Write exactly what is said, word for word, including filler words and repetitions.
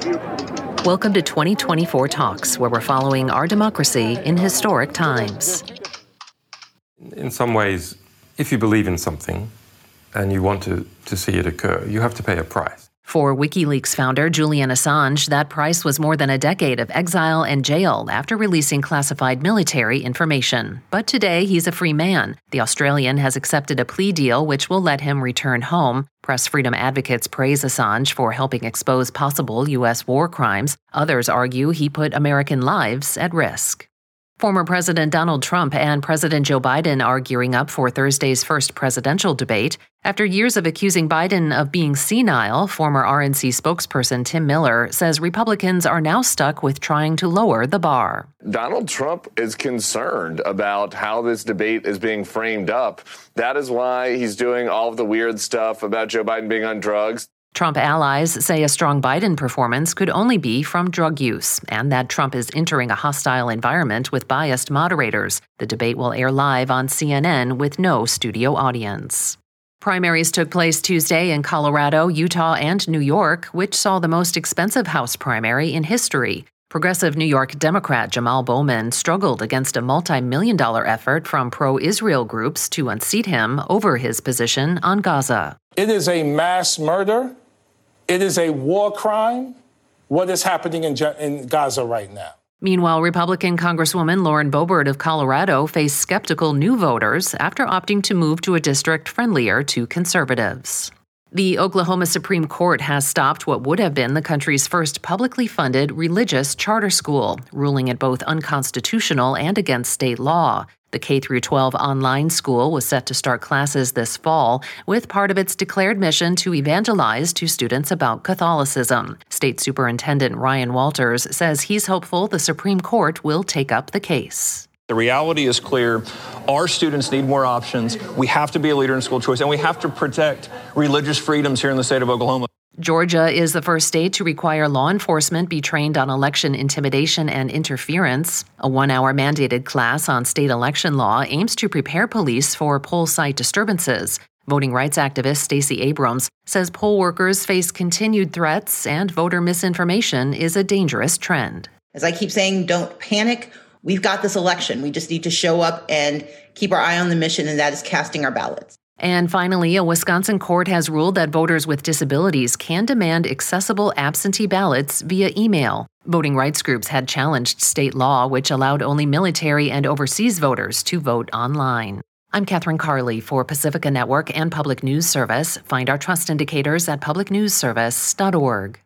Welcome to twenty twenty-four Talks, where we're following our democracy in historic times. In some ways, if you believe in something and you want to, to see it occur, you have to pay a price. For WikiLeaks founder Julian Assange, that price was more than a decade of exile and jail after releasing classified military information. But today, he's a free man. The Australian has accepted a plea deal which will let him return home. Press freedom advocates praise Assange for helping expose possible U S war crimes. Others argue he put American lives at risk. Former President Donald Trump and President Joe Biden are gearing up for Thursday's first presidential debate. After years of accusing Biden of being senile, former R N C spokesperson Tim Miller says Republicans are now stuck with trying to lower the bar. Donald Trump is concerned about how this debate is being framed up. That is why he's doing all of the weird stuff about Joe Biden being on drugs. Trump allies say a strong Biden performance could only be from drug use, and that Trump is entering a hostile environment with biased moderators. The debate will air live on C N N with no studio audience. Primaries took place Tuesday in Colorado, Utah, and New York, which saw the most expensive House primary in history. Progressive New York Democrat Jamal Bowman struggled against a multi-million dollar effort from pro-Israel groups to unseat him over his position on Gaza. It is a mass murder. It is a war crime, what is happening in, in Gaza right now. Meanwhile, Republican Congresswoman Lauren Boebert of Colorado faced skeptical new voters after opting to move to a district friendlier to conservatives. The Oklahoma Supreme Court has stopped what would have been the country's first publicly funded religious charter school, ruling it both unconstitutional and against state law. The K through twelve online school was set to start classes this fall, with part of its declared mission to evangelize to students about Catholicism. State Superintendent Ryan Walters says he's hopeful the Supreme Court will take up the case. The reality is clear. Our students need more options. We have to be a leader in school choice, and we have to protect religious freedoms here in the state of Oklahoma. Georgia is the first state to require law enforcement be trained on election intimidation and interference. A one-hour mandated class on state election law aims to prepare police for poll site disturbances. Voting rights activist Stacey Abrams says poll workers face continued threats and voter misinformation is a dangerous trend. As I keep saying, don't panic. We've got this election. We just need to show up and keep our eye on the mission, and that is casting our ballots. And finally, a Wisconsin court has ruled that voters with disabilities can demand accessible absentee ballots via email. Voting rights groups had challenged state law, which allowed only military and overseas voters to vote online. I'm Catherine Carley for Pacifica Network and Public News Service. Find our trust indicators at public news service dot org.